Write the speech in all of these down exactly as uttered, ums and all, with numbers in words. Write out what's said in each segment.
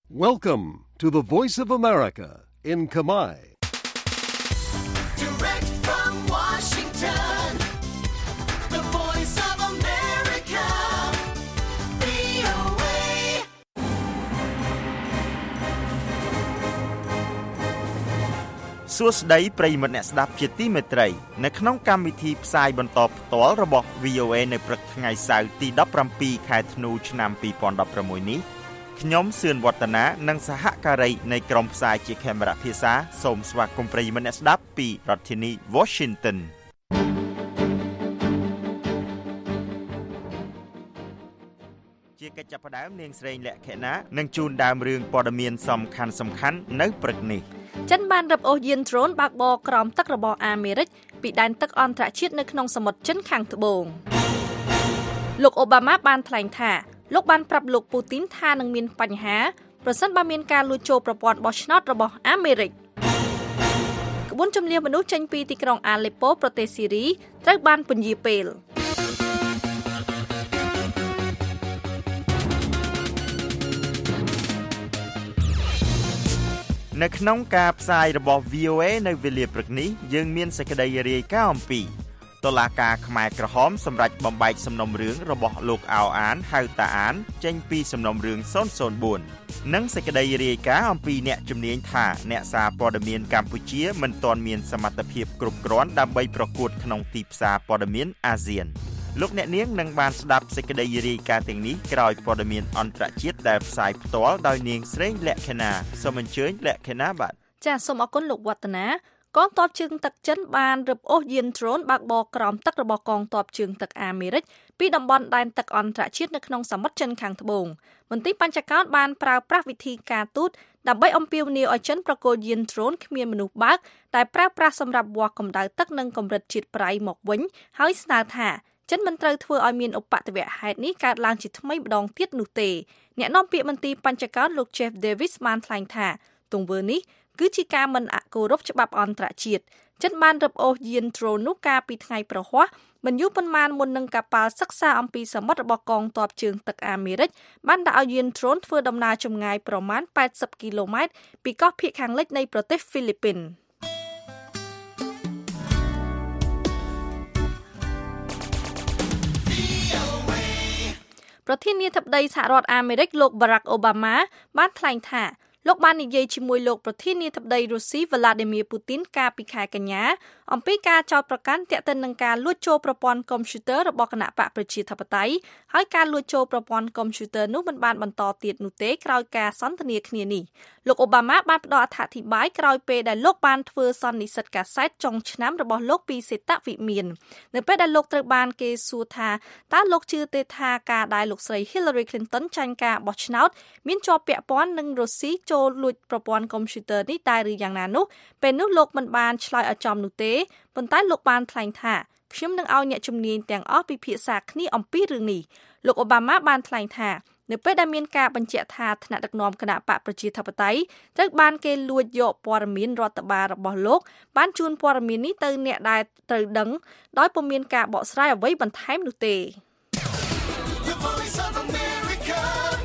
Welcome to the Voice of America in Khmer. Direct from Washington, the Voice of America, វី អូ เอសួស្តីប្រិយមិត្តអ្នកស្ដាប់ជាទីមេត្រីនៅក្នុងកម្មវិធីផ្សាយបន្តផ្ទាល់របស់ វី អូ เอ នៅព្រឹកថ្ងៃសៅរ៍ទីដប់ប្រាំពីរខែធ្នូឆ្នាំពីរពាន់ដប់ប្រាំមួយនេះខ្ញុំសឿនវឌ្ឍនានិងសហការីនៃក្រុមផ្សាយជាខេមរៈភាសាសូមស្វាគមន៍ប្រិយមិត្តអ្នកស្ដាប់ពីរដ្ឋធានី Washington ជាកិច្ចចាប់ផ្ដើមនាងស្រីលក្ខិណានឹងជូនដើមរឿងព័ត៌មានសំខាន់សំខាន់នៅព្រឹកនេះចិនបានរឹបអូសយានដ្រូនបើកបរក្រោមទឹករបស់អាមេរិកពីដែនទឹកអន្តរជាតិនៅក្នុងសមុទ្រចិនខាងត្បូងលោកអូបាម៉ាបានថ្លែងថាលោកបានប្រាប់លោកពូទីនថានឹងមានបញ្ហាប្រសិនបើមានការលួចចូលប្រព័ន្ធបោះឆ្នោតរបស់អាមេរិកក្បួនជម្លៀសមនុស្សចេញពីទីក្រុងអាឡេប៉ូប្រទេសស៊ីរីត្រូវបានពន្យាពេលនៅក្នុងការផ្សាយរបស់ វី អូ เอ នៅវេលាព្រឹកនេះយើងមានសេចក្តីរាយការណ៍អំពីតុលាការខ្មែរក្រហមសម្រាប់បំបែកសំណុំរឿងរបស់លោកអោអានហៅតាអានចេញពីសំណុំរឿងศูนย์ศูนย์สี่និងសេចក្តីរាយការណ៍អំពីអ្នកជំនាញថាអ្នកសារព័ត៌មានកម្ពុជាមិនទាន់មានសមត្ថភាពគ្រប់គ្រាន់ដើម្បីប្រកួតក្នុងទីផ្សារព័ត៌មានអាស៊ានលោកអ្នកនាងនឹងបានស្ដាប់សេចក្តីរាយការណ៍ទាំងនេះក្រោយព័ត៌មានអន្តរជាតិដែលផ្សាយផ្ទាល់ដោយនាងស្រីលក្ខិណាសូមអញ្ជើញលក្ខិណាបាទចាសសូមអរគុណលោកវឌ្ឍនាកងទ័ពជើងទឹកចិនបានរឹបអូសយានដ្រូនបើកបរក្រោមទឹករបស់កងទ័ពជើងទឹកអាមេរិកពីតំបន់ដែនទឹកអន្តរជាតិនៅក្នុងសមុទ្រចិនខាងត្បូងមន្ទីរបញ្ចកោណបានប្រើប្រាស់វិធីការទូតដើម្បីអំពាវនាវឲ្យចិនប្រគល់យានដ្រូនគ្មានមនុស្សបើកតែប្រើប្រាស់សម្រាប់វាស់កម្ដៅទឹកនិងកម្រិតជាតិប្រៃមកវិញហើយស្នើថាចិនមិនត្រូវធ្វើឲ្យមានឧបទ្ទវហេតុនេះកើតឡើងជាថ្មីម្ដងទៀតនោះទេអ្នកនាំពាក្យមន្ទីរបញ្ចកោណលោក Jeff Davis បានថ្លែងថាទង្វើនេះគឺជាការមិនអគោរពច្បាប់អន្តរជាតិចិនបានរឹបអូសយានដ្រូននោះកាលពីថ្ងៃប្រហ័សមិនយូរប៉ុន្មានមុននឹងកប៉ាល់សិក្សាអំពីសមុទ្ររបស់កងទ័ពជើងទឹកអាមេរិកបានដាក់ឲ្យយានដ្រូនធ្វើដំណើរចម្ងាយប្រមាណแปดสิบគីឡូម៉ែត្រពីកោះភាគខាងលិចនៃប្រទេសហ្វីលីពីនប្រធានាធិបតីសហរដ្ឋអាមេរិកលោក Barack Obama បានថ្លែងថាលោកបាននិយាយជាមួយលោកប្រធានាធិបតីរុស្ស៊ី Vladimir Putin កាលពីខែកញ្ញាអំពីការចោទប្រកាន់ទាក់ទិននឹងការលួចចូលប្រព័ន្ធកុំព្យូទ័ររបស់គណៈបកប្រជាធិបតេយ្យហើយការលួចចូលប្រព័ន្ធកុំព្យូទ័រនោះមិនបានបន្តទៀតនោះទេក្រោយការសន្ទនាគ្នានេះលោកអូបាម៉ាបានផ្ដល់អត្ថាធិប្បាយក្រោយពេលដែលលោកបានធ្វើសន្និសីទកាសែតចុងឆ្នាំរបស់លោកពីសេតវិមាននៅពេលដែលលោកត្រូវបានគេសួរថាតើលោកជឿទេថាការដែលលោកស្រី Hillary Clinton ចាញ់ការបោះឆ្នោតមានជាប់ពាក់ព័ន្ធនឹងរុស្ស៊ីចូលលួចប្រព័ន្ធកុំព្យូទ័រនេះដែរឬយ៉ាងណានោះពេលនោះលោកមិនបានឆ្លើយឲ្យចំនោះទេប៉ុន្តែលោកបានថ្លែងថាខ្ញុំនឹងឲ្យអ្នកជំនាញទាំងអស់ពិភាក្សាគ្នាអំពីរឿងនេះលោកអូបាម៉ាបានថ្លែងថានៅពេលដែលមានការបញ្ជាក់ថាថ្នាក់ដឹកនាំគណៈបកប្រជាធិបតេយ្យត្រូវបានគេលួចយកព័ត៌មានរដ្ឋបាលរបស់លោកបានជូនព័ត៌មាននេះទៅអ្នកដែលត្រូវដឹងដោយពុំមានការបកស្រាយអ្វីបន្ថែមនោះទេ The Voice of America,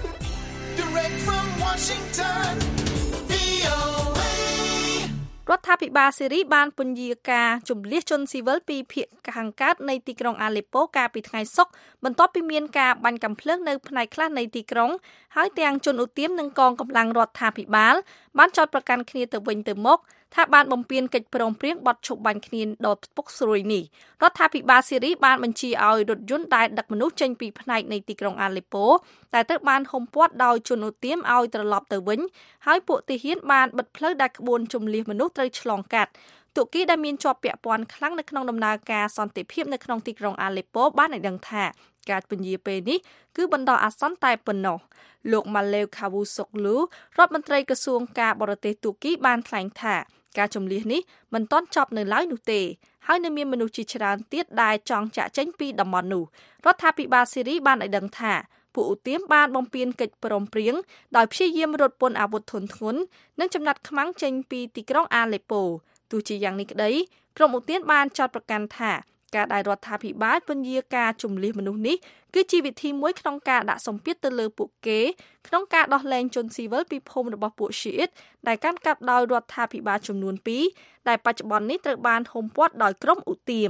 direct from Washington, វី អូ เอរដ្ឋាភិបាលសេរីបានពន្យាការជំលះជនស៊ីវិលពីភាគខាងកើតនៃទីក្រុងអាឡេប៉ូកាលពីថ្ងៃសុក្របន្ទាប់ពីមានការបាញ់កាំភ្លើងនៅផ្នែកខ្លះនៃទីក្រុងហើយទាំងជនឧទាមនិងកងកម្លាំងរដ្ឋាភិបាលបានចោទប្រកាន់គ្នាទៅវិញទៅមកថាបានបំពានកិច្ចព្រមព្រៀងបទឈប់បាញ់គ្នាដ៏ពុកស្រួយនេះរដ្ឋាភិបាលសេរីបានបញ្ជាឲ្យរថយន្តដែលដឹកមនុស្សចេញពីផ្នែកនៃទីក្រុងអាឡេប៉ូតែត្រូវបានហុំព័ទ្ធដោយជនឧទាមឲ្យត្រឡប់ទៅវិញហើយពួកទាហានបានបិទផ្លូវដែលក្បួនជម្លៀសមនុស្សត្រូវឆ្លងកាត់ទូគីដែលមានជាប់ពាក់ព័ន្ធខ្លាំងនៅក្នុងដំណើរការសន្តិភាពនៅក្នុងទីក្រុងអាឡេប៉ូបានឲ្យដឹងថាការពន្យាពេលនេះគឺបណ្ដោះអាសន្នតែប៉ុណ្ណោះលោក Malev Cavusoglu រដ្ឋមន្ត្រីក្រសួងការបរទេសទូគីបានថ្លែងថាការជំលះនេះមិនទាន់ចប់នៅឡើយនោះទេហើយនៅមានមនុស្សជាច្រើនទៀតដែលចង់ចាក់ចេញពីតំបន់នោះរដ្ឋាភិបាលសេរីបានឲ្យដឹងថាពួកឧទាមបានបំពានកិច្ចព្រមព្រៀងដោយព្យាយាមរត់ពន្ធអាវុធធុនធ្ងន់និងចំណាត់ខ្មាំងចេញពីទីក្រុងអាឡេប៉ូទោះជាយ៉ាងនេះក្តីក្រុមឧទាមបានចោទប្រកាន់ថាការដែលរដ្ឋាភិបាលពន្យាការជំនះមនុស្សនេះគឺជាវិធីមួយក្នុងការដាក់សម្ពាធទៅលើពួកគេក្នុងការដោះលែងជនស៊ីវិលពីភូមិរបស់ពួក Shiite ដែលកាន់កាប់ដោយរដ្ឋាភិបាលចំនួនពីរដែលបច្ចុប្បន្ននេះត្រូវបានហ៊ុមព័ទ្ធដោយក្រុមឧទាម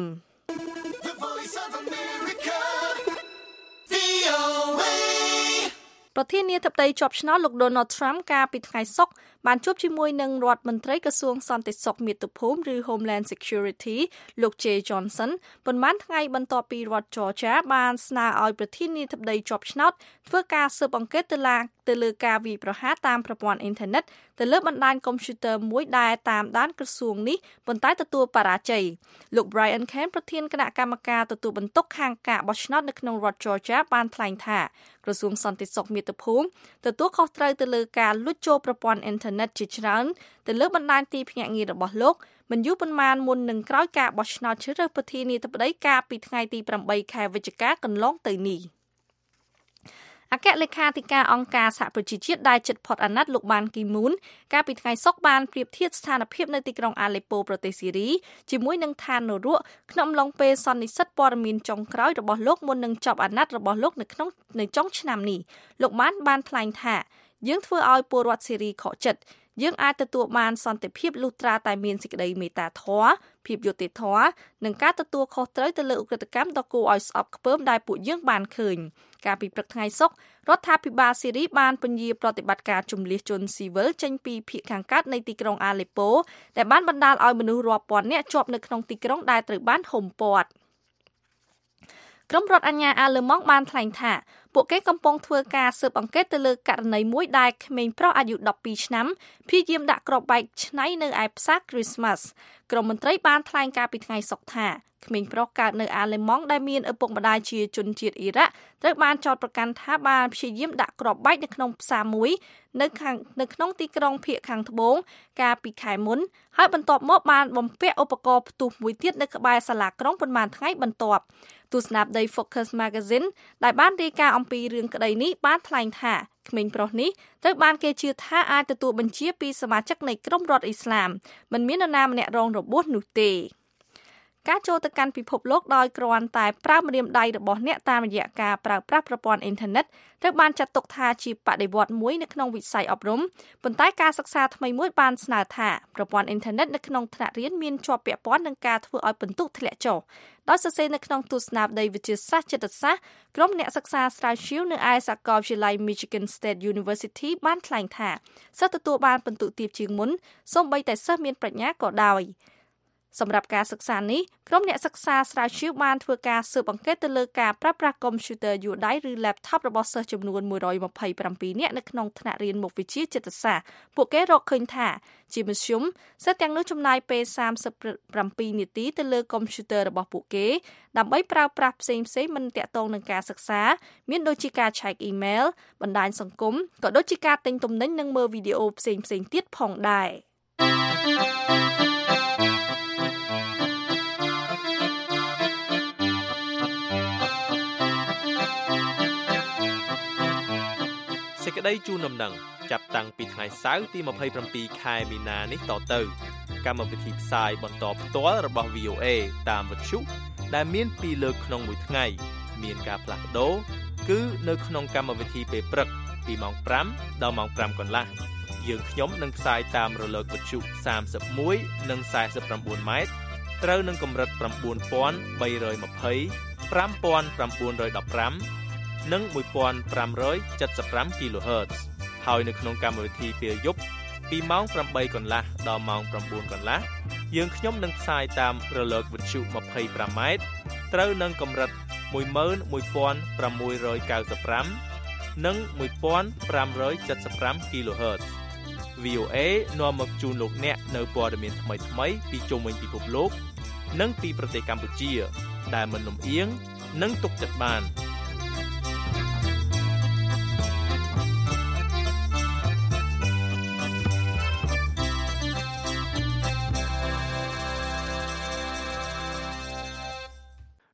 The Voice of America, វី អូ เอប្រធានាធិបតីជាប់ឆ្នោតលោក Donald Trump កាលពីថ្ងៃសុក្របានជួបជាមួយនឹងរដ្ឋមន្ត្រីក្រសួងសន្តិសុខមាតុភូមិឬ Homeland Security លោក Jay Johnson ប៉ុន្មានថ្ងៃបន្ទាប់ពីរដ្ឋ Georgia បានស្នើឲ្យប្រធានាធិបតីជាប់ឆ្នោតធ្វើការស៊ើបអង្កេតទៅលើទៅលើការវាយប្រហារតាមប្រព័ន្ធអ៊ីនធឺណិតទៅលើបណ្ដាញកុំព្យូទ័រមួយដែលតាមដានក្រសួងនេះប៉ុន្តែទទួលបរាជ័យលោក Brian Kemp ប្រធានគណៈកម្មការទទួលបន្ទុកខាងការបោះឆ្នោតនៅក្នុងរដ្ឋ Georgia បានថ្លែងថាក្រសួងសន្តិសុខមាតុភូមិទទួលខុសត្រូវទៅលើការលួចចូលប្រព័ន្ធអ៊ីនធឺណិតជាច្រើនទៅលើបណ្ដាញទីភ្នាក់ងាររបស់លោកមិនយូរប៉ុន្មានមុននឹងក្រោយការបោះឆ្នោតជ្រើសរើសប្រធានាធិបតីកាលពីថ្ងៃទីeightខែវិច្ឆិកាកន្លងទៅនេះអគ្គលេខាធិការអង្គការសហប្រជាជាតិដែលជិតផុតអាណត្តិលោកបានគីមូនកាលពីថ្ងៃសុក្របានប្រៀបធៀបស្ថានភាពនៅទីក្រុងអាឡេប៉ូប្រទេសស៊ីរីជាមួយនឹងឋាននរកក្នុងអំឡុងពេលសន្និសីទព័ត៌មានចុងក្រោយរបស់លោកមុននឹងចប់អាណត្តិរបស់លោកនៅក្នុងនៅចុងឆ្នាំនេះលោកបានបានថ្លែងថាយើងធ្វើឲ្យពលរដ្ឋស៊ីរីខកចិត្តយើងអាចទទួលបានសន្តិភាពលុះត្រាតែមានសេចក្តីមេត្តាធម៌ភាពយុត្តិធម៌និងការទទួលខុសត្រូវទៅលើឧក្រិដ្ឋកម្មដ៏គួរឲ្យស្អប់ខ្ពើមដែលពួកយើងបានឃើញកាលពីព្រឹកថ្ងៃសុក្ររដ្ឋាភិបាលស៊ីរីបានពន្យាប្រតិបត្តិការជំនះជនស៊ីវិលចេញពីភាគខាងកើតនៃទីក្រុងអាឡេប៉ូដែលបានបណ្ដាលឲ្យមនុស្សរាប់ពាន់នាក់ជាប់នៅក្នុងទីក្រុងដែលត្រូវបានហ៊ុមព័ទ្ធក្រុមរដ្ឋអាជ្ញាអាល្លឺម៉ង់បានថ្លែងថាពួកគេកំពុងធ្វើការស៊ើបអង្កេតទៅលើករណីមួយដែលក្មេងប្រុសអាយុtwelveឆ្នាំព្យាយាមដាក់គ្រាប់បែកឆ្នៃនៅឯផ្សារ Christmas ក្រុមមន្ត្រីបានថ្លែងការពីថ្ងៃសុក្រថាក្មេងប្រុសកើតនៅអាល្លឺម៉ង់ដែលមានឪពុកម្ដាយជាជនជាតិអ៊ីរ៉ាក់ត្រូវបានចោទប្រកាន់ថាបានព្យាយាមដាក់គ្រាប់បែកនៅក្នុងផ្សារមួយនៅខាងនៅក្នុងទីក្រុងភាគខាងត្បូងកាលពីខែមុនហើយបន្ទាប់មកបានបំពាក់ឧបករណ៍ផ្ទុះមួយទៀតនៅក្បែរសាលាក្រុងប៉ុន្មានថ្ងៃបន្ទាប់ទស្សនាបតី Focus Magazine ដែលបានរាយការណ៍អំពីរឿងក្តីនេះបានថ្លែងថាក្មេងប្រុសនេះត្រូវបានគេជឿថាអាចទទួលបញ្ជាពីសមាជិកនៃក្រុមរដ្ឋអ៊ីស្លាមមិនមាននរណាម្នាក់រងរបួសនោះទេការចូលទៅកាន់ពិភពលោកដោយគ្រាន់តែប្រើម្រាមដៃរបស់អ្នកតាមរយៈការប្រើប្រាស់ប្រព័ន្ធអ៊ីនធឺណិតត្រូវបានចាត់ទុកថាជាបដិវត្តន៍មួយនៅក្នុងវិស័យអប់រំប៉ុន្តែការសិក្សាថ្មីមួយបានស្នើថាប្រព័ន្ធអ៊ីនធឺណិតនៅក្នុងថ្នាក់រៀនមានជាប់ពាក់ព័ន្ធនឹងការធ្វើឲ្យពិន្ទុធ្លាក់ចុះដោយសរសេរនៅក្នុងទស្សនាបតីវិទ្យាសាស្ត្រចិត្តសាស្ត្រក្រុមអ្នកសិក្សាស្រាវជ្រាវនៅឯសាកលវិទ្យាល័យ Michigan State University បានថ្លែងថាសិស្សទទួលបានពិន្ទុទាបជាងមុនសូម្បីតែសិស្សមានប្រាជ្ញាក៏ដោយសម្រាប់ការសិក្សានេះក្រុមអ្នកសិក្សាស្រាវជ្រាវបានធ្វើការស៊ើបអង្កេតទៅលើការប្រើប្រាស់កុំព្យូទ័រយួរដៃឬ laptop របស់សិស្សចំនួនone hundred twenty-sevenនាក់នៅក្នុងថ្នាក់រៀនមុខវិជ្ជាចិត្តសាស្ត្រពួកគេរកឃើញថាជាមធ្យមសិស្សទាំងនោះចំណាយពេលthirty-sevenនាទីទៅលើកុំព្យូទ័ររបស់ពួកគេដើម្បីប្រើប្រាស់ផ្សេងៗមិនទាក់ទងនឹងការសិក្សាមានដូចជាការឆែកអ៊ីមែលបណ្ដាញសង្គមក៏ដូចជាការទិញទំនិញនិងមើលវីដេអូផ្សេងៗទៀតផងដែរសេចក្តីជូនដំណឹងចាប់តាំងពីថ្ងៃសៅរ៍ទីtwenty-sevenខែមីនានេះតទៅកម្មវិធីផ្សាយបន្តផ្ទាល់របស់ វី អូ អេ តាមវិទ្យុដែលមានពីរលើកក្នុងមួយថ្ងៃមានការផ្លាស់ប្ដូរគឺនៅក្នុងកម្មវិធីពេលព្រឹកពីម៉ោងfiveដល់ម៉ោងfiveកន្លះយើងខ្ញុំនឹងផ្សាយតាមរលកវិទ្យុthirty-oneនិងforty-nineម៉ែត្រត្រូវនឹងកម្រិតnine thousand three hundred twenty, five thousand nine hundred fifteenនិងfifteen seventy-five គីឡូហឺត ហើយនៅក្នុងកម្មវិធីពេលយប់ពីម៉ោងeightកន្លះដល់ម៉ោងnineកន្លះយើងខ្ញុំនឹងផ្សាយតាមរលកវិទ្យុtwenty-fiveម៉ែត្រត្រូវនឹងកម្រិតone one six ninety-fiveនិងfifteen seventy-fiveគីឡូហឺត វី អូ អេ នាំមកជូនលោកអ្នកនៅព័ត៌មានថ្មីៗពីជុំវិញពិភពលោកនិងពីប្រទេសកម្ពុជាដែលមិនលំអៀងនិងទុកចិត្តបាន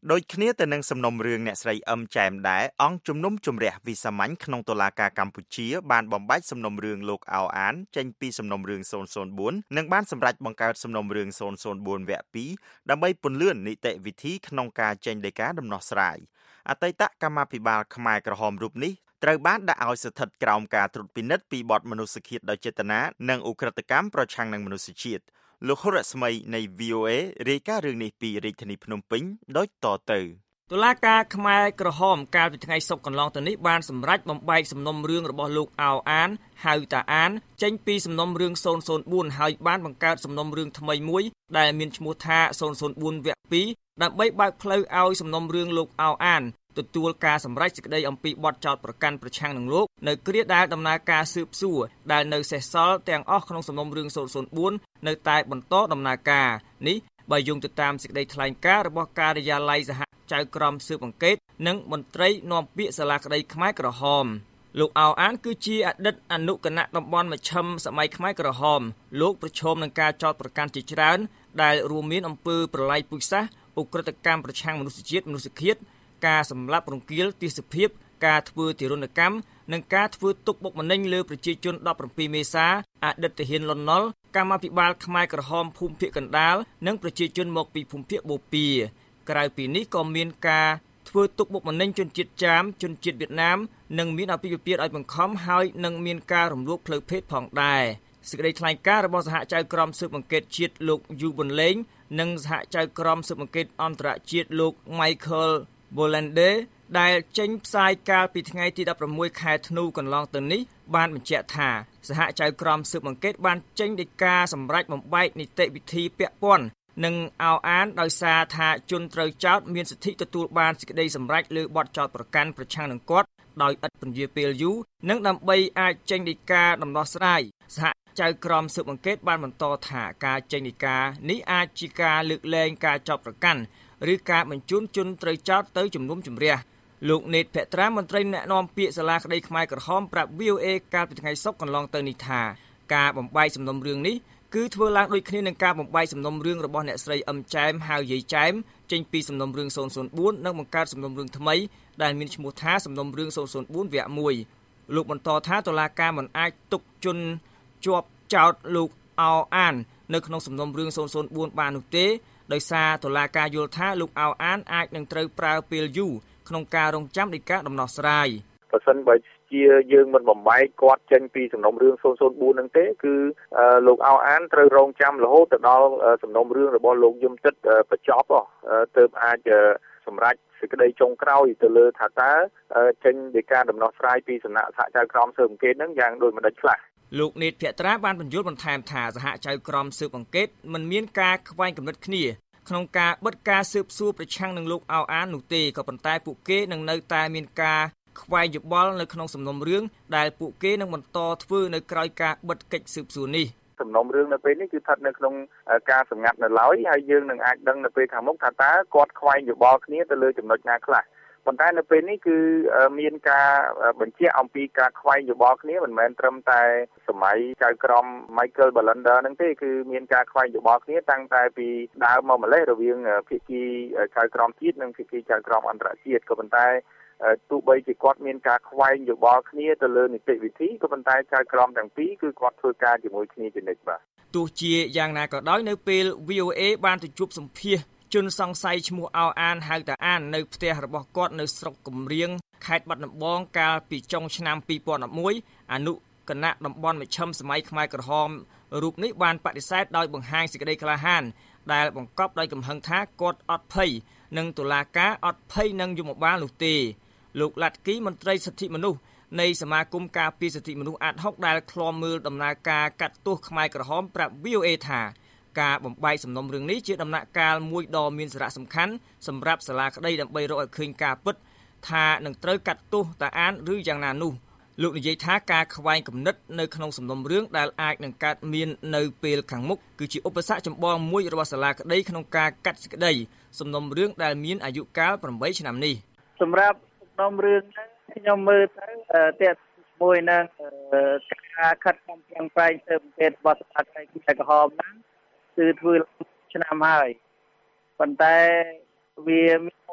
ដូចគ្នាទៅនឹងសំណុំរឿងអ្នកស្រីអឹមចែមដែរអង្គជំនុំជម្រះវិសាមញ្ញក្នុងតុលាការកម្ពុជាបានបំបែកសំណុំរឿងលោកអោអានចេញពីសំណុំរឿងศูนย์ศูนย์bốnនិងបានសម្រេចបង្កើតសំណុំរឿងศูนย์ศูนย์bốnវគ្គពីរដើម្បីពន្លឿននីតិវិធីក្នុងការចេញដីកាដំណោះស្រាយអតីតកម្មាភិបាលខ្មែរក្រហមរូបនេះត្រូវបានដាក់ឲ្យស្ថិតក្រោមការត្រួតពិនិត្យពីបទមនុស្សឃាតដោយចេតនានិងឧក្រិដ្ឋកម្មប្រឆាំងនឹងមនុស្សជាតិលោកហុរស្មីនៃ V O A រាយការណ៍រឿងនេះពីរាជធានីភ្នំពេញដូចតទៅតុលាការខ្មែរក្រហមកាលពីថ្ងៃសុក្រកន្លងទៅនេះបានសម្រេចបំបែកសំណុំរឿងរបស់លោកអោអានហៅតាអានចេញពីសំណុំរឿងศูนย์ศูนย์bốnហើយបានបង្កើតសំណុំរឿងថ្មីមួយដែលមានឈ្មោះថាศูนย์ศูนย์bốnវគ្គពីរដើម្បីបើកផ្លូវឲ្យសំណុំរឿងលោកអោអានទទួលការសម្រេចសេចក្តីអំពីបទចោទប្រកាន់ប្រឆាំងនឹងលោកនៅគ្រាដែលដំណើរការស៊ើបសួរដែលនៅសេសសល់ទាំងអស់ក្នុងសំណុំរឿងศูนย์ศูนย์bốnនៅតែបន្តដំណើរការនេះបើយោងទៅតាមសេចក្តីថ្លែងការណ៍របស់ការិយាល័យសហចៅក្រមស៊ើបអង្កេតនិងមន្ត្រីនាំពាក្យសាលាក្តីខ្មែរក្រហមលោកអោអានគឺជាអតីតអនុគណៈតំបន់មជ្ឈិមសម័យខ្មែរក្រហមលោកប្រឈមនឹងការចោទប្រកាន់ជាច្រើនដែលរួមមានអំពើប្រល័យពូជសាសន៍ឧក្រិដ្ឋកម្មប្រឆាំងមនុស្សជាតិមនុស្សឃាតការសម្លាប់រង្គាលទាសភាពការធ្វើទារុណកម្មនិងការធ្វើទុកបុកម្នេញលើប្រជាជនដប់ប្រាំពីរមេសាអតីតទាហានលន់នល់កម្មាភិបាលខ្មែរក្រហមភូមិភាគកណ្ដាលនិងប្រជាជនមកពីភូមិភាគបូព៌ាក្រៅពីនេះក៏មានការធ្វើទុកបុកម្នេញជនជាតិចាមជនជាតិវៀតណាមនិងមានអភិភិពាតឲ្យបង្ខំហើយនិងមានការរំលោភផ្លូវភេទផងដែរសេចក្តីថ្លែងការណ៍របស់សហចៅក្រមស៊ើបអង្កេតជាតិលោកយូប៊ុនលេងនិងសហចៅក្រមស៊ើបអង្កេតអន្តរជាតិលោក Michael Bolande ដែលចេញផ្សាយកាលពីថ្ងៃទីដប់ប្រាំមួយខែធ្នូកន្លងទៅនេះបានបញ្ជាក់ថាសហចៅក្រមស៊ើបអង្កេតបានចេញដីកាសម្រេចបំបែកនីតិវិធីពាក់ព័ន្ធនិងអោអានដោយសារថាជនត្រូវចោទមានសិទ្ធិទទួលបានសេចក្តីសម្រេចលើបទចោទប្រកាន់ប្រឆាំងនឹងគាត់ដោយឥតពន្យាពេលយូរនិងដើម្បីអាចចេញដីកាដំណោះស្រាយសហចៅក្រមស៊ើបអង្កេតបានបន្តថាការចេញដីកានេះអាចជាការលើកលែងការចោទប្រកាន់ឬការបញ្ជូនជនត្រូវចោទទៅជំនុំជម្រះលោកណេតភក្ត្រាមន្ត្រីណែនាំពាក្យសាលាក្តីខ្មែរក្រហមប្រាប់ V O A កាលពីថ្ងៃសុក្រកន្លងទៅនេះថាការបំបែកសំណុំរឿងនេះគឺធ្វើឡើងដូចគ្នានឹងការបំបែកសំណុំរឿងរបស់អ្នកស្រីអឹមចែមហៅយាយចែមចេញពីសំណុំរឿងศูนย์ศูนย์bốnនិងបង្កើតសំណុំរឿងថ្មីដែលមានឈ្មោះថាសំណុំរឿងศูนย์ศูนย์bốnវគ្គមួយលោកបន្តថាតុលាការមិនអាចទុកជនជាប់ចោទលោកអោអាននៅក្នុងសំណុំរឿងศูนย์ศูนย์bốnបាននោះទេដោយសារតុលាការយល់ថាលោកអោអានអាចនឹងត្រូវប្រើពេលយូរក្នុងការរងចាំដីកាដំណោះស្រាយបើសិនបើជាយើងមិនបំបែកគាត់ចេញពីសំណុំរឿងศูนย์ศูนย์bốnហ្នឹងទេគឺលោកអោអានត្រូវរងចាំរហូតទៅដល់សំណុំរឿងរបស់លោកយមទឹកបញ្ចប់ទើបអាចសម្រេចសេចក្តីចុងក្រោយទៅលើថាតើចេញដីកាដំណោះស្រាយពីសំណាក់សហចៅក្រមស៊ើបអង្កេតហ្នឹងយ៉ាងដូចម្តេចខ្លះលោកនេតភក្ត្រាបានបញ្យល់បន្ថែមថាសហចៅក្រមស៊ើបអង្កេតមិនមានការខ្វែងគំនិតគ្នាក្នុងការបិទការស៊ើបសួរប្រឆាំងនឹងលោកអោអាននោះទេក៏ប៉ុន្តែពួកគេនឹងនៅតែមានការខ្វែងយោបល់នៅក្នុងសំណុំរឿងដែលពួកគេនឹងបន្តធ្វើនៅក្រៅការបិទកិច្ចស៊ើបសួរនេះសំណុំរឿងនៅពេលនេះគឺស្ថិតនៅក្នុងការសម្ងាត់នៅឡើយហើយយើងនឹងអាចដឹងនៅពេលខាងមុខថាតើគាត់ខ្វែងយោបល់គ្នាទៅលើចំណុចណាខ្លះប៉ុន្តែនៅពេលនេះគឺមានការបញ្ជាក់អំពីការខ្វែងយោបល់គ្នាមិនមែនត្រឹមតែសម័យចៅក្រម Michael Bolande ហ្នឹងទេគឺមានការខ្វែងយោបល់គ្នាតាំងតែពីដើមមកម្លេះរវាងភាគីចៅក្រមជាតិនិងភាគីចៅក្រមអន្តរជាតិក៏ប៉ុន្តែទោះបីជាគាត់មានការខ្វែងយោបល់គ្នាទៅលើនីតិវិធីក៏ប៉ុន្តែចៅក្រមទាំងពីរគឺគាត់ធ្វើការជាមួយគ្នាជានិច្ចបាទទោះជាយ៉ាងណាក៏ដោយនៅពេល V O A បានទៅជួបសម្ភាសជនសង្ស័យឈ្មោះអោអានហៅតាអាននៅផ្ទះរបស់គាត់នៅស្រុកគំរៀងខេត្តបាត់ដំបងកាលពីចុងឆ្នាំពីរពាន់ដប់មួយអនុគណៈតំបន់មជ្ឈិមសម័យខ្មែរក្រហមរូបនេះបានបដិសេធដោយបង្ហាញសេចក្តីក្លាហានដែលបង្កប់ដោយកំហឹងថាគាត់អត់ភ័យនិងតុលាការអត់ភ័យនឹងយមបាលនោះទេលោកឡាត់គីមន្ត្រីសិទ្ធិមនុស្សនៃសមាគមការពារសិទ្ធិមនុស្សអាតហុកដែលឃ្លាំមើលដំណើរការកាត់ទោសខ្មែរក្រហមប្រាប់ V O A ថាការបំបែកសំណុំរឿងនេះជាដំណាក់កាលមួយដ៏មានសារៈសំខាន់សម្រាប់សាលាក្តីដើម្បីរកឲ្យឃើញការពិតថានឹងត្រូវកាត់ទោសតាអានឬយ៉ាងណានោះលោកនិយាយថាការខ្វែងគំនិតនៅក្នុងសំណុំរឿងដែលអាចនឹងកើតមាននៅពេលខាងមុខគឺជាឧបសគ្គចម្បងមួយរបស់សាលាក្តីក្នុងការកាត់សេចក្តីសំណុំរឿងដែលមានអាយុកាលប្រាំបីឆ្នាំនេះសម្រាប់សំណុំរឿងហ្នឹងខ្ញុំមើលទៅតែជាមួយនឹងការខិតខំប្រឹងប្រែងស៊ើបអង្កេតរបស់សាលាក្តីខ្មែរក្រហមហ្នឹងគឺធ្វើឆ្នាំហើយប៉ុន្តែវាមានមុខ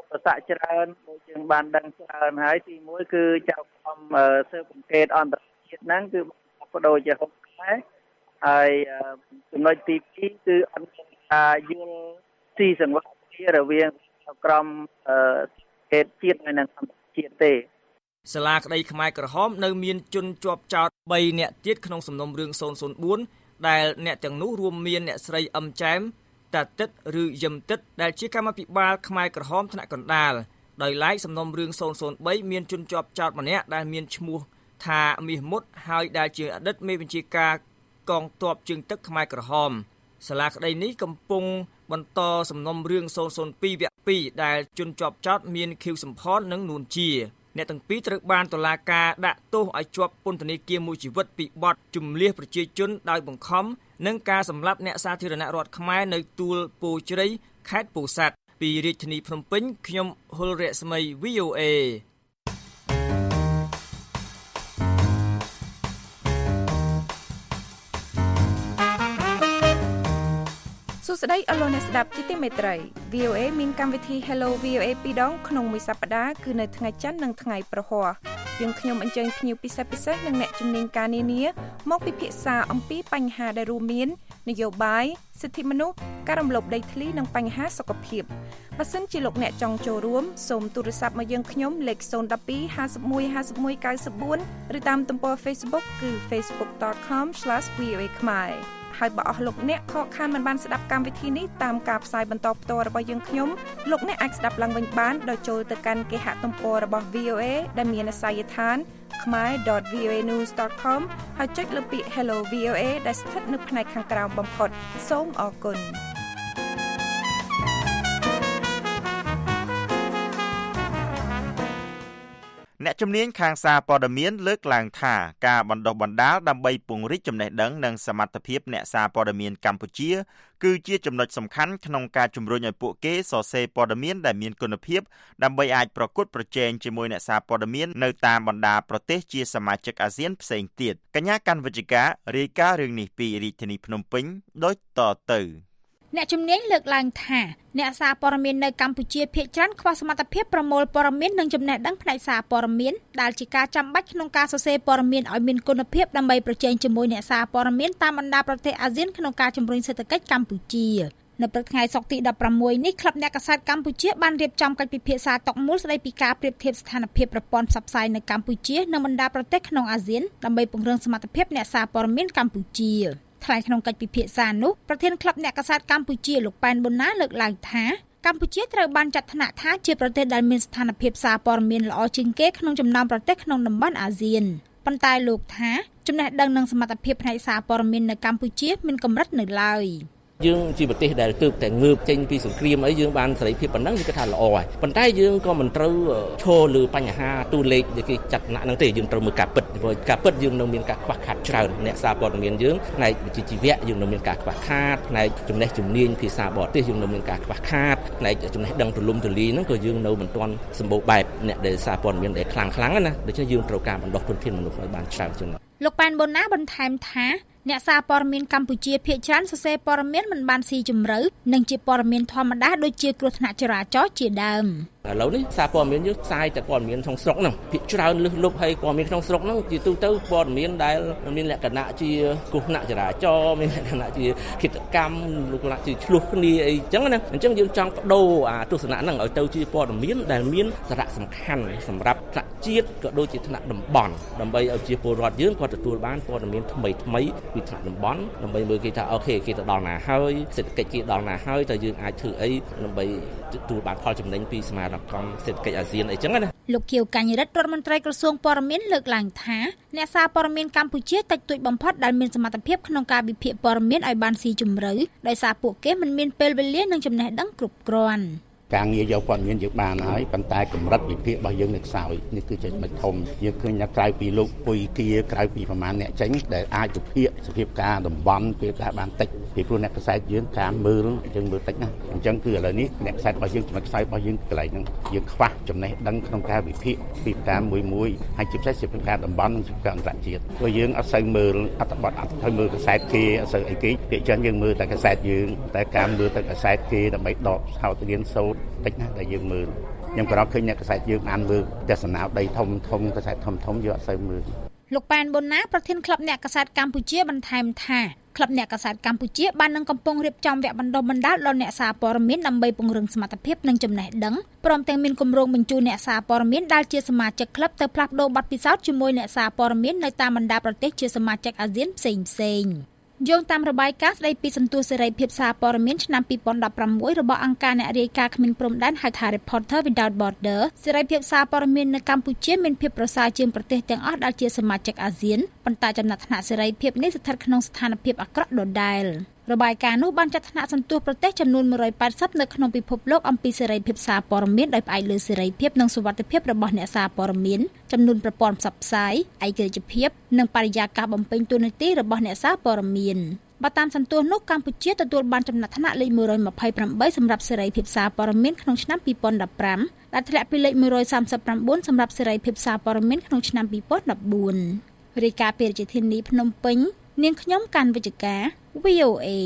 ប្រសាច្រើនដូចយើងបានដឹងច្រើនហើយទីមួយគឺចៅក្រមស៊ើបអង្កេតអន្តរជាតិហ្នឹងគឺបដូរជាហុកដែរហើយចំណុចទីពីរគឺអន្តរជាតិស៊ីសង្វាក់គ្នារវាងចៅក្រមអឺហេតុជាតិហើយនិងអន្តរជាតិទេសាលាក្តីខ្មែរក្រហមនៅមានជនជាប់ចោទបីនាក់ទៀតក្នុងសំណុំរឿងศูนย์ศูนย์bốnដែលអ្នកទាំងនោះរួមមានអ្នកស្រីអឹមចែមតាទិតឬយឹមទិតដែលជាកម្មាភិបាលខ្មែរក្រហមថ្នាក់កណ្ដាលដោយឡែកសំណុំរឿងศูนย์ศูนย์三មានជនជាប់ចោតម្នាក់ដែលមានឈ្មោះថាមាសមុតហើយដែលជាអតីតមេបញ្ជាការកងទ័ពជើងទឹកខ្មែរក្រហមសាលាក្តីនេះកំពុងបន្តសំណុំរឿងศูนย์ศูนย์ពីរវគ្គពីរដែលជនជាប់ចោទមានខៀវសំផននិងនួនជាអ្នកទាំងពីរត្រូវបានតុលាការដាក់ទោសឲ្យជាប់ពន្ធនាគារមួយជីវិតពីបទជំនះប្រជាជនដោយបង្ខំនិងការសម្លាប់អ្នកសាធារណរដ្ឋខ្មែរនៅទួលពោធិ៍ជ្រៃខេត្តពោធិ៍សាត់ពីរាជធានីភ្នំពេញខ្ញុំហុលរស្មី វី អូ เอសួស្តីអស់លោកអ្នកស្ដាប់ជាទីមេត្រី វី អូ เอ មានកម្មវិធី Hello វី អូ เอ ពីរដងក្នុងមួយសប្តាហ៍គឺនៅថ្ងៃច័ន្ទនិងថ្ងៃប្រហ័សយើងខ្ញុំអញ្ជើញភ្ញៀវពិសេសពិសេសនិងអ្នកជំនាញការនានាមកពិភាក្សាអំពីបញ្ហាដែលរួមមាននយោបាយសិទ្ធិមនុស្សការរំលោភដីធ្លីនិងបញ្ហាសុខភាពបើសិនជាលោកអ្នកចង់ចូលរួមសូមទូរស័ព្ទមកយើងខ្ញុំលេខศูนย์ หนึ่ง สอง ห้า หนึ่ง ห้า หนึ่ง เก้า สี่ ឬតាមទំព័រ Facebook គឺ facebook dot com slash v o a khmerហើយបើអស់លោកអ្នកខកខានមិនបានស្ដាប់កម្មវិធីនេះតាមការផ្សាយបន្តផ្ទាល់របស់យើងខ្ញុំលោកអ្នកអាចស្ដាប់ឡើងវិញបានដោយចូលទៅកាន់គេហទំព័ររបស់ វី អូ เอ ដែលមានអាសយដ្ឋាន khmer dot v o a news dot com ហើយចុចលើពាក្យ Hello វី អូ เอ ដែលស្ថិតនៅផ្នែកខាងក្រោមបំផុតសូមអរគុណអ្នកជំនាញខាងសារព័ត៌មានលើកឡើងថាការបណ្ដុះបណ្ដាលដើម្បីពង្រីកចំណេះដឹងនិងសមត្ថភាពអ្នកសារព័ត៌មានកម្ពុជាគឺជាចំណុចសំខាន់ក្នុងការជំរុញឲ្យពួកគេសរសេរព័ត៌មានដែលមានគុណភាពដើម្បីអាចប្រកួតប្រជែងជាមួយអ្នកសារព័ត៌មាននៅតាមបណ្ដាប្រទេសជាសមាជិកអាស៊ានផ្សេងទៀតកញ្ញាកាន់វិជ្ជការរាយការណ៍រឿងនេះពីរាជធានីភ្នំពេញដូចតទៅអ្នកជំនាញលើកឡើងថាអ្នកសារព័ត៌មាននៅកម្ពុជាភាគច្រើនខ្វះសមត្ថភាពប្រមូលព័ត៌មាននិងចំណេះដឹងផ្នែកសារព័ត៌មានដែលជាការចាំបាច់ក្នុងការសរសេរព័ត៌មានឲ្យមានគុណភាពដើម្បីប្រជែងជាមួយអ្នកសារព័ត៌មានតាមបណ្ដាប្រទេសអាស៊ានក្នុងការជំរុញសេដ្ឋកិច្ចកម្ពុជានៅព្រឹកថ្ងៃសុក្រទីដប់ប្រាំមួយនេះក្លឹបអ្នកកាសែតកម្ពុជាបានរៀបចំកិច្ចពិភាក្សាតុមូលស្ដីពីការប្រៀបធៀបស្ថានភាពប្រព័ន្ធផ្សព្វផ្សាយនៅកម្ពុជានិងបណ្ដាប្រទេសក្នុងអាស៊ានដើម្បីពង្រឹងសមត្ថភាពអ្នកសារព័ត៌មានកម្ពុជាថ្លែងក្នុងកិច្ចពិភាក្សានោះប្រធានក្លឹបអ្នកកាសែតកម្ពុជាលោកប៉ែនប៊ុនណាលើកឡើងថាកម្ពុជាត្រូវបានចាត់ថ្នាក់ថាជាប្រទេសដែលមានស្ថានភាពសារព័ត៌មានល្អជាងគេក្នុងចំណោមប្រទេសក្នុងតំបន់អាស៊ានប៉ុន្តែលោកថាចំណេះដឹងនិងសមត្ថភាពផ្នែកសារព័ត៌មាននៅកម្ពុជាមានកម្រិតនៅឡើយយើងជាប្រទេសដែលទើបតែងើបចេញពីសង្គ្រាមអីយើងបានសេរីភាពប៉ុណ្ណឹងគឺថាល្អហើយប៉ុន្តែយើងក៏មិនត្រូវឈរលើបញ្ហាទូលេខដែលគេចាត់ថ្នាក់ហ្នឹងទេយើងត្រូវមើលការពិតព្រោះការពិតយើងនៅមានការខ្វះខាតច្រើនអ្នកសារព័ត៌មានយើងផ្នែកវិជ្ជាជីវៈយើងនៅមានការខ្វះខាតផ្នែកចំណេះជំនាញភាសាបរទេសយើងនៅមានការខ្វះខាតផ្នែកចំណេះដឹងទូលំទូលាយហ្នឹងក៏យើងនៅមិនទាន់សម្បូរបែបអ្នកដែលសារព័ត៌មានដែលខ្លាំងខ្លាំងណាដូច្នេះយើងត្រូវការបណ្ដុះធនធានមនុស្សឲ្យបានច្រើនជាងនេះលោកប៉ែនប៊ុនណាបន្ថែមថាអ្នកសារព័ត៌មានកម្ពុជាភាគច្រើនសរសេរព័ត៌មានមិនបានស៊ីជម្រៅនិងជាព័ត៌មានធម្មតាដូចជាគ្រោះថ្នាក់ចរាចរណ៍ជាដើមឥឡូវនេះសារព័ត៌មានយើងផ្សាយតែព័ត៌មានក្នុងស្រុកហ្នឹងភាគច្រើនលឹះលុបឲ្យព័ត៌មានក្នុងស្រុកហ្នឹងជាទូទៅព័ត៌មានដែលមានលក្ខណៈជាគ្រោះថ្នាក់ចរាចរណ៍មានលក្ខណៈជាឃាតកម្មលក្ខណៈជាឆ្លោះគ្នាអីចឹងណាអញ្ចឹងយើងចង់បដូរអាទស្សនៈហ្នឹងឲ្យទៅជាព័ត៌មានដែលមានសារៈសំខាន់សម្រាប់ថ្នាក់ជាតិក៏ដូចជាថ្នាក់តំបន់ដើម្បីឲ្យជាពលរដ្ឋយើងគាត់ទទួលបានព័ត៌មានថ្មីថ្មីពីថ្នាក់តំបន់ដើម្បីមើលគេថាអូខេគេទៅដល់ណាហើយសេដ្ឋកិច្ចគេដល់ណាហើយតើយើងអាចធ្វើអីដើម្បីទទួលបានផលចំណេញពីសមាគមសេដ្ឋកិច្ចអាស៊ានអីចឹងណាលោកខៀវកញ្ញរិទ្ធរដ្ឋមន្ត្រីក្រសួងព័ត៌មានលើកឡើងថាអ្នកសារព័ត៌មានកម្ពុជាតិចតួចបំផុតដែលមានសមត្ថភាពក្នុងការវិភាគព័ត៌មានឲ្យបានស៊ីជម្រៅដោយសារពួកគេមិនមានពេលវេលានិងចំណេះដឹងគ្រប់គ្រាន់ការងារយកព័ត៌មានយើងបានហើយប៉ុន្តែកម្រិតវិភាគរបស់យើងនៅខ្សោយនេះគឺចំណុចធំយើងឃើញថាក្រៅពីលោកពុយគាក្រៅពីប្រមាណអ្នកចេញដែលអាចវិភាគសភាពការតំបន់ពេលការបានតិចពីព្រោះអ្នកខ្សែយើងការមើលយើងមើលតិចណាស់អញ្ចឹងគឺឥឡូវនេះអ្នកខ្សែរបស់យើងចំណុចខ្សោយរបស់យើងកន្លែងហ្នឹងយើងខ្វះចំណេះដឹងក្នុងការវិភាគពីការមួយមួយហើយជាពិសេសសភាពការតំបន់និងសភាពការអន្តរជាតិព្រោះយើងអត់សូវមើលអត្ថបទអត់ទៅមើលខ្សែគេអត់សូវអីគេភាគច្រើនយើងមើលតែខ្សែយើងតែការមើលតែខ្សែគេដើម្បីដកហៅទៅរៀនសូត្រតិចណាស់ដែលយើងមើលខ្ញុំក៏រកឃើញអ្នកកសែតយើងបានមើលទស្សនាដីធំធំកសែតធំធំយកអត់សូវមើលលោកប៉ែនប៊ុនណាប្រធានក្លឹបអ្នកកាសែតកម្ពុជាបន្ថែមថាក្លឹបអ្នកកាសែតកម្ពុជាបាននឹងកំពុងរៀបចំវគ្គបណ្ដុះបណ្ដាលដល់អ្នកសារព័ត៌មានដើម្បីពង្រឹងសមត្ថភាពនិងចំណេះដឹងព្រមទាំងមានគម្រោងបញ្ជូនអ្នកសារព័ត៌មានដែលជាសមាជិកក្លឹបទៅផ្លាស់ប្ដូរបទពិសោធន៍ជាមួយអ្នកសារព័ត៌មាននៅតាមបណ្ដាប្រទេសជាសមាជិកអាស៊ានផ្សេងផ្សេងយោងតាមរបាយការណ៍ស្ដីពីសន្ទុះសេរីភាពសារព័ត៌មានឆ្នាំពីរពាន់ដប់ប្រាំមួយរបស់អង្គការអ្នករាយការណ៍គ្មានព្រំដែនហៅថា Reporter Without Border សេរីភាពសារព័ត៌មាននៅកម្ពុជាមានភាពប្រសើរជាងប្រទេសទាំងអស់ដែលជាសមាជិកអាស៊ានប៉ុន្តែចំណាត់ថ្នាក់សេរីភាពនេះស្ថិតក្នុងស្ថានភាពអាក្រក់ដដែលរបាយការណ៍នោះបានចាត់ថ្នាក់សន្ទុះប្រទេសចំនួនមួយរយប៉ែតសិបនៅក្នុងពិភពលោកអំពីសេរីភាពសារព័ត៌មានដោយផ្អែកលើសេរីភាពនិងសុវត្ថិភាពរបស់អ្នកសារព័ត៌មានចំនួនប្រព័ន្ធផ្សព្វផ្សាយឯករាជ្យភាពនិងបរិយាកាសបំពេញតួនាទីរបស់អ្នកសារព័ត៌មានបើតាមសន្ទុះនោះកម្ពុជាទទួលបានចំណាត់ថ្នាក់លេខមួយរយម្ភៃប្រាំបីសម្រាប់សេរីភាពសារព័ត៌មានក្នុងឆ្នាំពីរពាន់ដប់ប្រាំដែលធ្លាក់ពីលេខមួយរយសាមសិបប្រាំបួនសម្រាប់សេរីភាពសារព័ត៌មានក្នុងឆ្នាំពីរពាន់ដប់បួនរាយការណ៍ពីរាជធានីភ្នំពេញនាងខ្ញុំកាន់វិជ្ជការ វី អូ เอ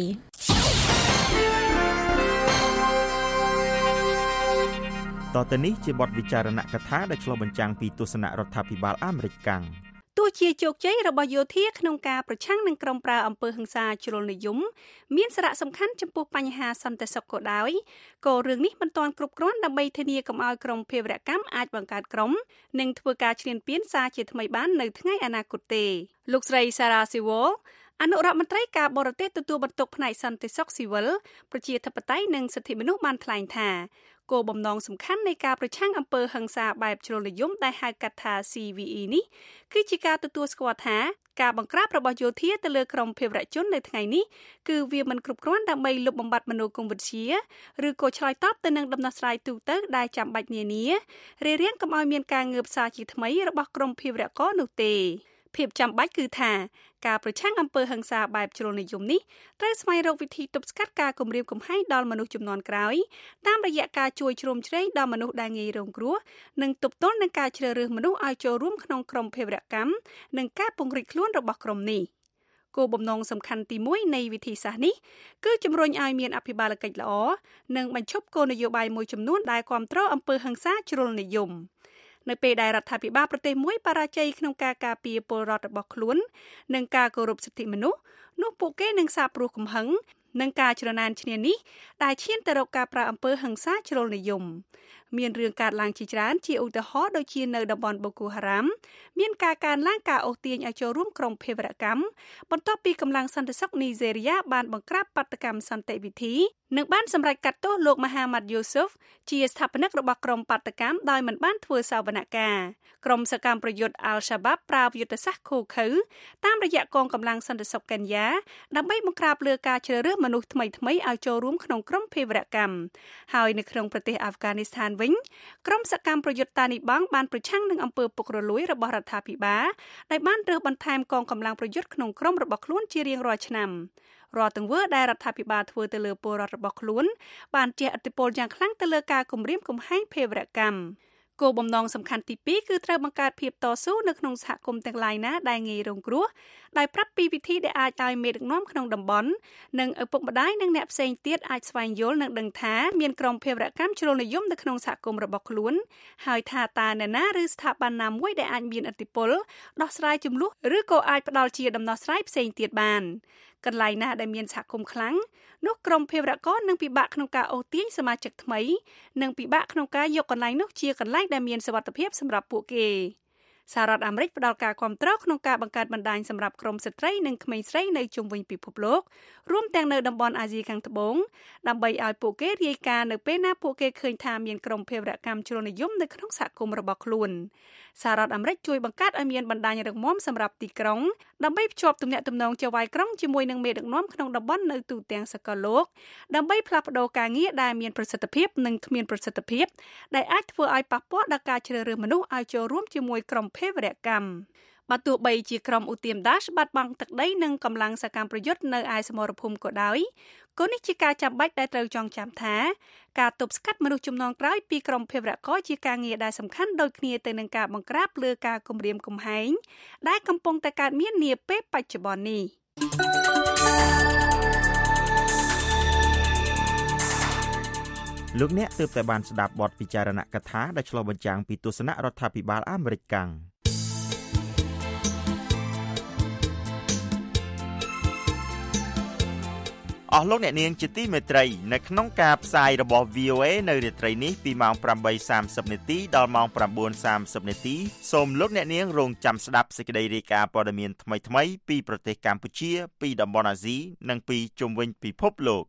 តទៅនេះជាបទវិចារណកថាដែលឆ្លុះបញ្ចាំងពីទស្សនៈរដ្ឋាភិបាលអាមេរិកកាំងទោះជាជោគជ័យរបស់យោធាក្នុងការប្រឆាំងនឹងក្រុមប្រើអំពើហិង្សាជ្រុលនិយមមានសារៈសំខាន់ចំពោះបញ្ហាសន្តិសុខក៏ដោយក៏រឿងនេះមិនទាន់គ្រប់គ្រាន់ដើម្បីធានាកុំឲ្យក្រុមភេរវកម្មអាចបង្កើតក្រុមនិងធ្វើការឈ្លានពានសារជាថ្មីបាននៅថ្ងៃអនាគតទេលោកស្រី Sarah Sewell អនុរដ្ឋមន្ត្រីការបរទេសទទួលបន្ទុកផ្នែកសន្តិសុខស៊ីវិលប្រជាធិបតេយ្យនិងសិទ្ធិមនុស្សបានថ្លែងថាគោលបំណងសំខាន់នៃការប្រឆាំងអំពើហិង្សាបែបជ្រុលនិយមដែលហៅកាត់ថា ซี វី អ៊ី នេះគឺជាការទទួលស្គាល់ថាការបង្ក្រាបរបស់យោធាទៅលើក្រុមភេរវជននៅថ្ងៃនេះគឺវាមិនគ្រប់គ្រាន់ដើម្បីលុបបំបាត់មនោគមវិជ្ជាឬក៏ឆ្លើយតបទៅនឹងដំណោះស្រាយទូទៅដែលចាំបាច់នានារារាំងកុំឲ្យមានការងើបសារជាថ្មីរបស់ក្រុមភេរវករនោះទេភាពចាំបាច់គឺថាការប្រឆាំងអំពើហិង្សាបែបជ្រុលនិយមនេះត្រូវស្វែងរកវិធីទប់ស្កាត់ការគំរាមកំហែងដល់មនុស្សជំនាន់ក្រោយតាមរយៈការជួយជ្រោមជ្រែងដល់មនុស្សដែលងាយរងគ្រោះនិងទប់ទល់នឹងការជ្រើសរើសមនុស្សឲ្យចូលរួមក្នុងក្រុមភេរវកម្មនិងការពង្រីកខ្លួនរបស់ក្រុមនេះគោលបំណងសំខាន់ទីមួយនៃវិធីសាស្ត្រនេះគឺជំរុញឲ្យមានអភិបាលកិច្ចល្អនិងបញ្ឈប់គោលនយោបាយមួយចំនួនដែលគាំទ្រអំពើហិង្សាជ្រុលនិយមនៅពេលដែលរដ្ឋាភិបាលប្រទេសមួយបរាជ័យក្នុងការការពារពលរដ្ឋរបស់ខ្លួននិងការគោរពសិទ្ធិមនុស្សនោះពួកគេនឹងសាបព្រោះកំហឹងនិងការច្រណែនឈ្នានីសដែលឈានទៅរកការប្រើអំពើហិង្សាជ្រុលនិយមមានរឿងកើតឡើងជាច្រើនជាឧទាហរណ៍ដូចជានៅតំបន់បូកូហារ៉ាមមានការកើនឡើងការអូសទាញឲ្យចូលរួមក្រុមភេរវកម្មបន្ទាប់ពីកម្លាំងសន្តិសុខនីហ្សេរីយ៉ាបានបង្ក្រាបបាតកម្មសន្តិវិធីនិងបានសម្រេចកាត់ទោសលោក Mohammad Yusuf ជាស្ថាបនិករបស់ក្រុមបាតកម្មដោយមិនបានធ្វើសវនកម្មក្រុមសកម្មប្រយុទ្ធ Al-Shabaab ប្រើយុទ្ធសាស្ត្រឃោឃៅតាមរយៈកងកម្លាំងសន្តិសុខកេនយ៉ាដើម្បីបង្ក្រាបលើការជ្រើសរើសមនុស្សថ្មីៗឲ្យចូលរួមក្នុងក្រុមភេរវកម្មហើយនៅក្នុងប្រទេសអាហ្វហ្គានីស្ថានវិញក្រុមសកម្មប្រយុទ្ធតានីបង់បានប្រឆាំងនឹងអំពើពុករលួយរបស់រដ្ឋាភិបាលដែលបានរើសបន្ថែមកងកម្លាំងប្រយុទ្ធក្នុងក្រុមរបស់ខ្លួនជារៀងរាល់ឆ្នាំរាល់ទង្វើដែលរដ្ឋាភិបាលធ្វើទៅលើពលរដ្ឋរបស់ខ្លួនបានជះឥទ្ធិពលយ៉ាងខ្លាំងទៅលើការគំរាមកំហែងភេរវកម្មគោលបំណងសំខាន់ទីពីរគឺត្រូវបង្កើតភាពតស៊ូនៅក្នុងសហគមន៍ទាំងឡាយណាដែលងាយរងគ្រោះដោយប្រាប់ពីវិធីដែលអាចឲ្យមេដឹកនាំក្នុងតំបន់និងឪពុកម្ដាយនិងអ្នកផ្សេងទៀតអាចស្វែងយល់និងដឹងថាមានក្រុមភេរវកម្មជ្រុលនិយមនៅក្នុងសហគមន៍របស់ខ្លួនហើយថាតើអ្នកណាឬស្ថាប័នណាមួយដែលអាចមានឥទ្ធិពលដោះស្រាយជម្លោះឬក៏អាចផ្ដល់ជាដំណោះស្រាយផ្សេងទៀតបានកន្លែងណាដែលមានសហគមន៍ខ្លាំងនោះក្រុមភេរវករនឹងពិបាកក្នុងការអូសទាញសមាជិកថ្មីនិងពិបាកក្នុងការយកកន្លែងនោះជាកន្លែងដែលមានសុវត្ថិភាពសម្រាប់ពួកគេសហរដ្ឋអាមេរិកផ្ដល់ការគាំទ្រក្នុងការបង្កើតបណ្ដាញសម្រាប់ក្រុមស្ត្រីនិងក្មេងស្រីនៅជុំវិញពិភពលោករួមទាំងនៅតំបន់អាស៊ីខាងត្បូងដើម្បីឲ្យពួកគេរាយការណ៍នៅពេលណាពួកគេឃើញថាមានក្រុមភេរវកម្មជ្រុលនិយមនៅក្នុងសហគមន៍របស់ខ្លួនសហរដ្ឋអាមេរិកជួយបង្កើតឲ្យមានបណ្ដាញរឹងមាំសម្រាប់ទីក្រុងដើម្បីភ្ជាប់ទំនាក់ទំនងជាវាយក្រុងជាមួយនឹងមេដឹកនាំក្នុងតំបន់នៅទូទាំងសកលលោកដើម្បីផ្លាស់ប្ដូរការងារដែលមានប្រសិទ្ធភាពនិងគ្មានប្រសិទ្ធភាពដែលអាចធ្វើឲ្យប៉ះពាល់ដល់ការជ្រើសរើសមនុស្សឲ្យចូលរួមជាមួយក្រុមភេរវកម្មបើទោះបីជាក្រុមឧទាមដាសបាត់បង់ទឹកដីនិងកម្លាំងសកម្មប្រយុទ្ធនៅឯសមរភូមិក៏ដោយក៏នេះជាការចាំបាច់ដែលត្រូវចងចាំថាការទប់ស្កាត់មនុស្សជំនាន់ក្រោយពីក្រុមភេរវករជាការងារដែលសំខាន់ដូចគ្នាទៅនឹងការបង្ក្រាបលើការគំរាមកំហែងដែលកំពុងតែកើតមាននាពេលបច្ចុប្បន្ននេះលោកអ្នកទើបតែបានស្ដាប់បទពិចារណកថាដែលឆ្លុះបញ្ចាំងពីទស្សនៈរដ្ឋាភិបាលអាមេរិកកាំងអស់លោកអ្នកនាងជាទីមេត្រីនៅក្នុងការផ្សាយរបស់ វី អូ เอ នៅរាត្រីនេះពីម៉ោង ប្រាំបីសាមសិប នាទីដល់ម៉ោង ប្រាំបួនសាមសិប នាទីសូមលោកអ្នកនាងរងចាំស្ដាប់សេចក្តីរាយការណ៍ព័ត៌មានថ្មីៗពីប្រទេសកម្ពុជាពីតំបន់អាស៊ីនិងពីជុំវិញពិភពលោក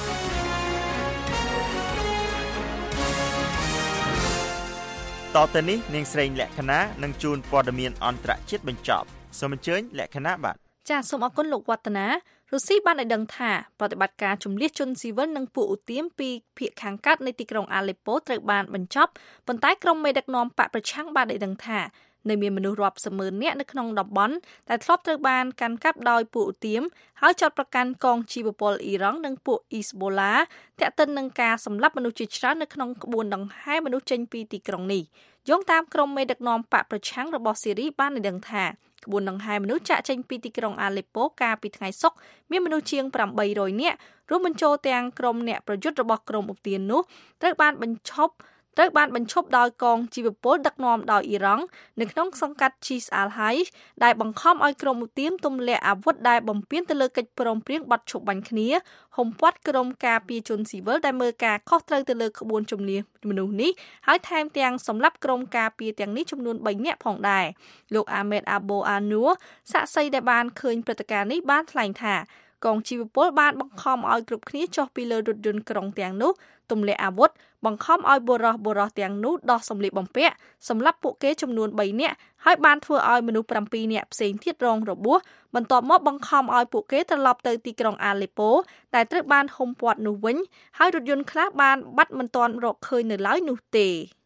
តទៅនេះនាងស្រីលក្ខណានឹងជួនព័ត៌មានអន្តរជាតិបញ្ចប់សូមអញ្ជើញលក្ខណាបាទចាសសូមអរគុណលោកវឌ្ឍនារុស្ស៊ីបានឲ្យដឹងថាប្រតិបត្តិការជំនះជនស៊ីវិលនិងពួកឧទាមពីភាគខាងកើតនៃទីក្រុងអាឡេប៉ូត្រូវបានបញ្ចប់ប៉ុន្តែក្រុមមេដឹកនាំបកប្រឆាំងបានឲ្យដឹងថានៅមានមនុស្សរាប់សម៉ឺននាក់នៅក្នុងតំបន់ដែលធ្លាប់ត្រូវបានកាន់កាប់ដោយពួកឧទាមហើយចាត់ប្រកាន់កងជីវពលអ៊ីរ៉ង់និងពួកអ៊ីស្បូឡាទាក់ទិននឹងការសម្លាប់មនុស្សជាច្រើននៅក្នុងក្បួនដង្ហែមនុស្សចេញពីទីក្រុងនេះយោងតាមក្រុមមេដឹកនាំបកប្រឆាំងរបស់ស៊ីរីបានឲ្យដឹងថាក្បួនដង្ហែមនុស្សចាក់ចេញពីទីក្រុងអាឡេប៉ូកាលពីថ្ងៃសុក្រមានមនុស្សជាងប្រាំបីរយនាក់រួមបញ្ចូលទាំងក្រុមអ្នកប្រយុទ្ធរបស់ក្រុមឧទាននោះត្រូវបានបញ្ឈប់ត្រូវបានបញ្ឈប់ដោយកងជីវពលដឹកនាំដោយអ៊ីរ៉ង់នៅក្នុងសង្កាត់ Chis al-Hay ដែលបង្ខំឲ្យក្រុមឧទាមទម្លាក់អាវុធដែលបំពានទៅលើកិច្ចព្រមព្រៀងបទឈប់បាញ់គ្នាហុំព័ទ្ធក្រុមការពារជនស៊ីវិលដែលមើលការខុសត្រូវទៅលើក្បួនជំនះមនុស្សនេះហើយថែមទាំងសម្លាប់ក្រុមការពារទាំងនេះចំនួនបីនាក់ផងដែរលោក Ahmed Abo Anur សាក្សីដែលបានឃើញព្រឹត្តិការណ៍នេះបានថ្លែងថាកងជីវពលបានបង្ខំឲ្យគ្រប់គ្នាចុះពីលើរថយន្តក្រុងទាំងនោះទម្លាក់អាវុធបង្ខំឲ្យបុរសបុរសទាំងនោះដោះសម្លៀកបំពាក់សម្រាប់ពួកគេចំនួនបីនាក់ហើយបានធ្វើឲ្យមនុស្សប្រាំពីរនាក់ផ្សេងទៀតរងរបួសបន្ទាប់មកបង្ខំឲ្យពួកគេត្រឡប់ទៅទីក្រុងអាឡេប៉ូដែលត្រូវបានហុំព័ទ្ធនោះវិញហើយរថយន្តខ្លះបានបាត់មិនទាន់រកឃើញនៅឡើយនោះទេ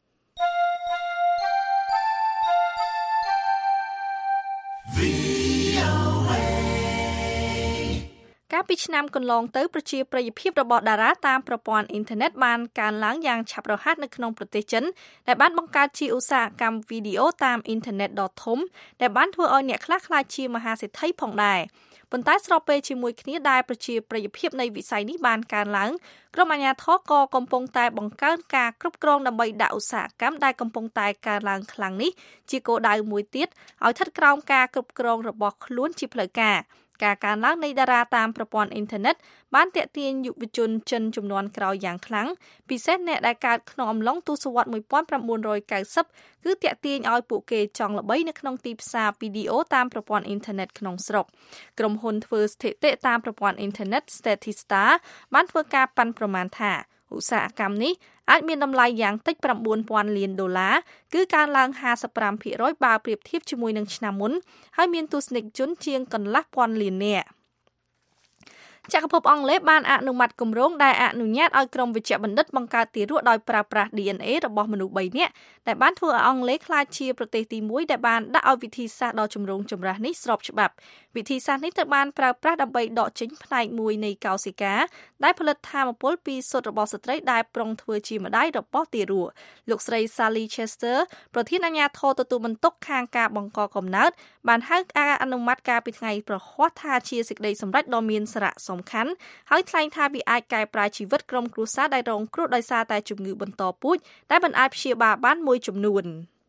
កាលពីឆ្នាំកន្លងទៅប្រជាប្រិយភាពរបស់តារាតាមប្រព័ន្ធអ៊ីនធឺណិតបានកើនឡើងយ៉ាងឆាប់រហ័សនៅក្នុងប្រទេសចិនដែលបានបង្កើតជាឧស្សាហកម្មវីដេអូតាមអ៊ីនធឺណិតដ៏ធំដែលបានធ្វើឲ្យអ្នកខ្លះក្លាយជាមហាសេដ្ឋីផងដែរប៉ុន្តែស្របពេលជាមួយគ្នាដែលប្រជាប្រិយភាពនៃវិស័យនេះបានកើនឡើងក្រុមអាជ្ញាធរក៏កំពុងតែបង្កើនការគ្រប់គ្រងដើម្បីដាក់ឧស្សាហកម្មដែលកំពុងតែកើនឡើងខ្លាំងនេះជាគោលដៅមួយទៀតឲ្យស្ថិតក្រោមការគ្រប់គ្រងរបស់ខ្លួនជាផ្លូវការការកើនឡើងនៃតារាតាមប្រព័ន្ធអ៊ីនធឺណិតបានទាក់ទាញយុវជនចិនជំនាន់ក្រោយយ៉ាងខ្លាំងពិសេសអ្នកដែលកើតក្នុងអំឡុងទសវត្សរ៍một nghìn chín trăm chín mươiគឺទាក់ទាញឲ្យពួកគេចង់ល្បីនៅក្នុងទីផ្សារវីដេអូតាមប្រព័ន្ធអ៊ីនធឺណិតក្នុងស្រុកក្រុមហ៊ុនធ្វើស្ថិតិតាមប្រព័ន្ធអ៊ីនធឺណិត Statista បានធ្វើការប៉ាន់ប្រមាណថាឧស្សាហកម្មនេះអាចមានតម្លៃយ៉ាងតិចប្រាំបួនពាន់លានដុល្លារគឺកើនឡើងห้าสิบห้าភាគរយ បើប្រៀបធៀបជាមួយនឹងឆ្នាំមុនហើយមានទស្សនិកជនជាងកន្លះពាន់លាននាក់ចក្រភពអង់គ្លេសបានអនុម័តគម្រោងដែលអនុញ្ញាតឲ្យក្រុមវិជ្ជបណ្ឌិតបង្កើតទារកដោយប្រើប្រាស់ ឌី អេន เอ របស់មនុស្សបីនាក់ដែលបានធ្វើឲ្យអង់គ្លេសក្លាយជាប្រទេសទីមួយដែលបានដាក់ឲ្យវិធីសាស្ត្រដ៏ចម្រូងចម្រាសនេះស្របច្បាប់វិធីសាស្ត្រនេះត្រូវបានប្រើប្រាស់ដើម្បីដកចេញផ្នែកមួយនៃកោសិកាដែលផលិតថាមពលពីសុទ្ធរបស់ស្ត្រីដែលប្រុងធ្វើជាម្ដាយរបស់ទារកលោកស្រី Sally Chester ប្រធានអាជ្ញាធរទទួលបន្ទុកខាងការបង្កកំណើតបានហៅការអនុម័តការពីថ្ងៃប្រហ័សថាជាសេចក្តីសម្រេចដ៏មានសារៈសំខាន់ហើយថ្លែងថាវាអាចកែប្រែជីវិតក្រុមគ្រួសារដែលរងគ្រោះដោយសារតែជំងឺបន្តពូជដែលមិនអាចព្យាបាលបានមួយចំនួន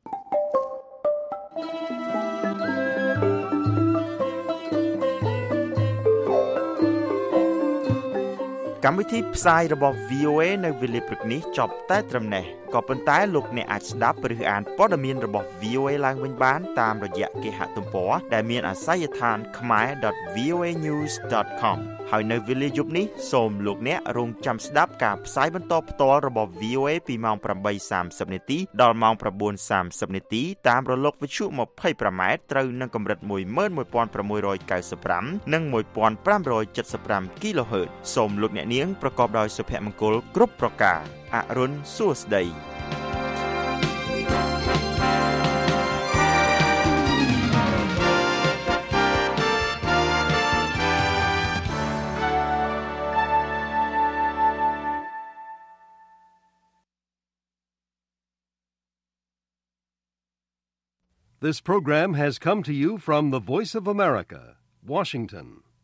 កម្មវិធីផ្សាយរបស់ វី អូ เอ នៅវេលាព្រឹកនេះចប់តែត្រឹមនេះក៏ប៉ុន្តែលោកអ្នកអាចស្ដាប់ឬអានព័ត៌មានរបស់ វី អូ เอ ឡើងវិញបានតាមរយៈគេហទំព័រដែលមានអាសយដ្ឋាន khmae dot v o a news dot com ហើយនៅវេលាយប់នេះសូមលោកអ្នករងចាំស្ដាប់ការផ្សាយបន្តផ្ទាល់របស់ វី អូ เอ ពីម៉ោងប្រាំបីសាមសិប នាទីដល់ម៉ោងប្រាំបួនសាមសិប នាទីតាមរលកវិទ្យុยี่สิบห้าម៉ែត្រត្រូវនឹងកម្រិតmột một sáu chín fiveនិងmột five seven five គីឡូហឺតសូមលោកអ្នកនាងប្រកបដោយសុភមង្គលគ្រប់ប្រការអរុនសួស្តី This program has come to you from the Voice of America, Washington.